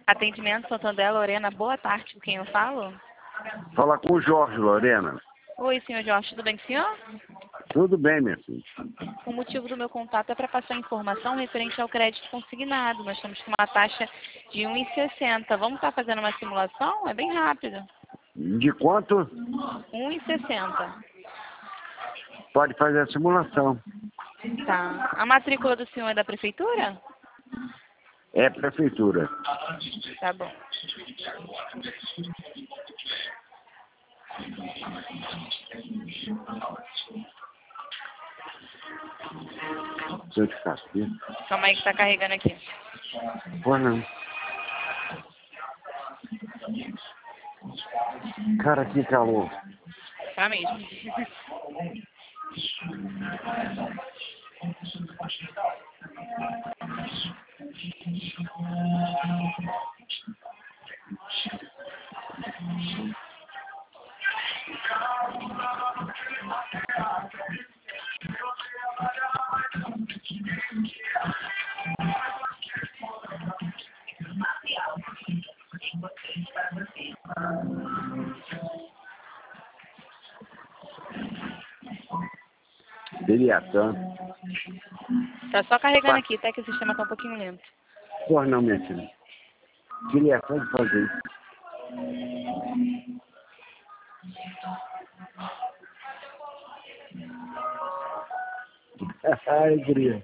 Atendimento Santander, Lorena, boa tarde, com quem eu falo? Fala com o Jorge, Lorena. Oi, senhor Jorge, tudo bem com o senhor? Tudo bem, minha filha. O motivo do meu contato é para passar informação referente ao crédito consignado. Nós estamos com uma taxa de 1,60. Vamos estar fazendo uma simulação? É bem rápido. De quanto? 1,60. Pode fazer a simulação. Tá. A matrícula do senhor é da prefeitura? É prefeitura. Tá bom. Seu de café. Calma aí que tá carregando aqui. Pois não. Cara, que calor. Tá mesmo. Deliatã. Tá só carregando aqui, até que o sistema tá um pouquinho lento. Pois não, minha filha. Deliatã de fazer isso. Ai, guria.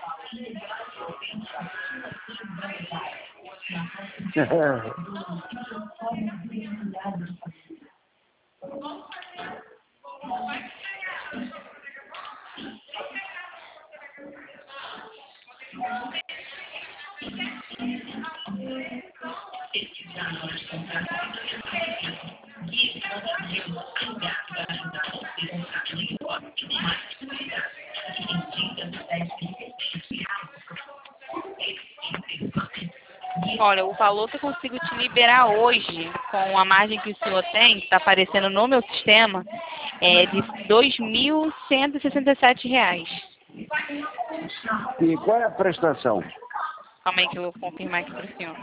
Olha, o valor que eu consigo te liberar hoje, com a margem que o senhor tem, que está aparecendo no meu sistema, é de R$ 2.167. E qual é a prestação? Calma aí que eu vou confirmar aqui para o senhor.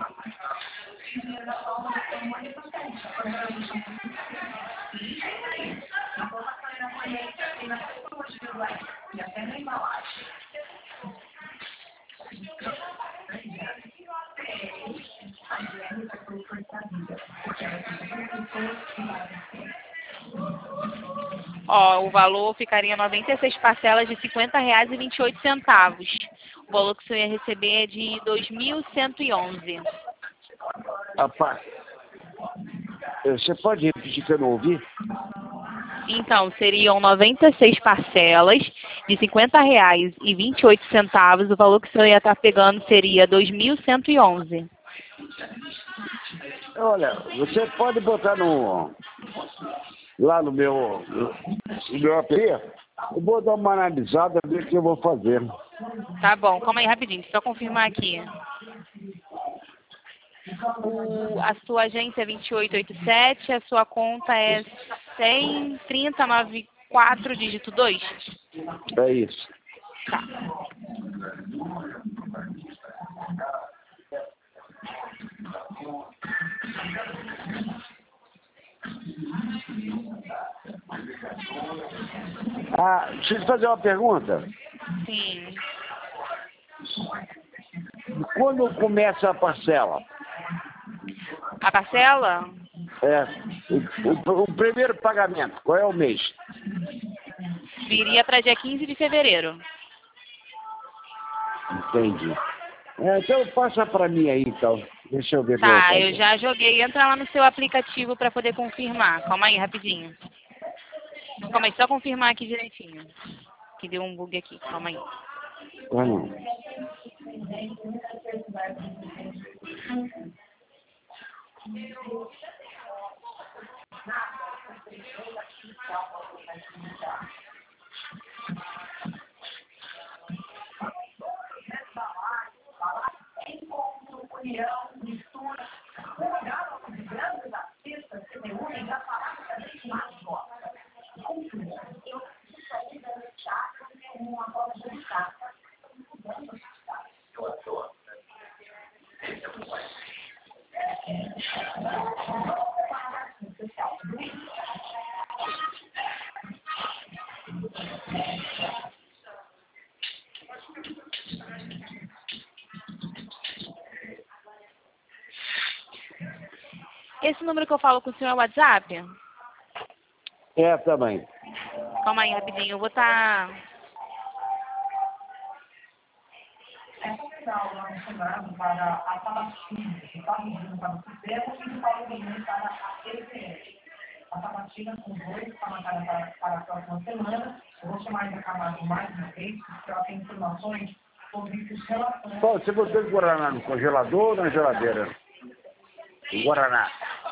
Ó, o valor ficaria em 96 parcelas de R$ 50,28. O valor que o senhor ia receber é de 2.111. Rapaz, você pode repetir que eu não ouvi? Então, seriam 96 parcelas de R$ 50,28. O valor que o senhor ia estar pegando seria 2.111. Olha, você pode botar lá no meu AP. Eu vou dar uma analisada, ver o que eu vou fazer. Tá bom, calma aí rapidinho, só confirmar aqui. A sua agência é 2887, a sua conta é 1003094, dígito 2? É isso. Tá. Ah, deixa eu te fazer uma pergunta. Sim. Quando começa a parcela? A parcela? É, o primeiro pagamento, qual é o mês? Viria para dia 15 de fevereiro. Entendi. Então passa para mim aí, então. Deixa eu ver o que eu vou Tá, fazer. eu já joguei. Entra lá no seu aplicativo para poder confirmar. Calma aí, rapidinho. Calma aí, só confirmar aqui direitinho. Que deu um bug aqui. Calma aí. Ah, não. Esse número que eu falo com o senhor é o WhatsApp? É, também. Calma aí, rapidinho. Eu vou estar... A sabatina com dois está marcada para a próxima semana. Eu vou chamar ainda a Camargo mais uma vez, porque ela tem informações sobre os relações. Pô, você botou o Guaraná no congelador ou na geladeira? O Guaraná.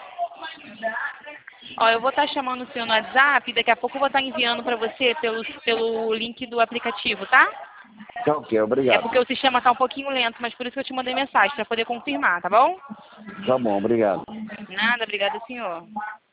Ó, eu vou estar chamando o senhor no WhatsApp e daqui a pouco eu vou estar enviando para você pelo link do aplicativo, tá? Tá ok, É obrigado. porque o sistema está um pouquinho lento, mas por isso que eu te mandei mensagem, para poder confirmar, tá bom? Tá bom, obrigado. Nada, obrigada, senhor.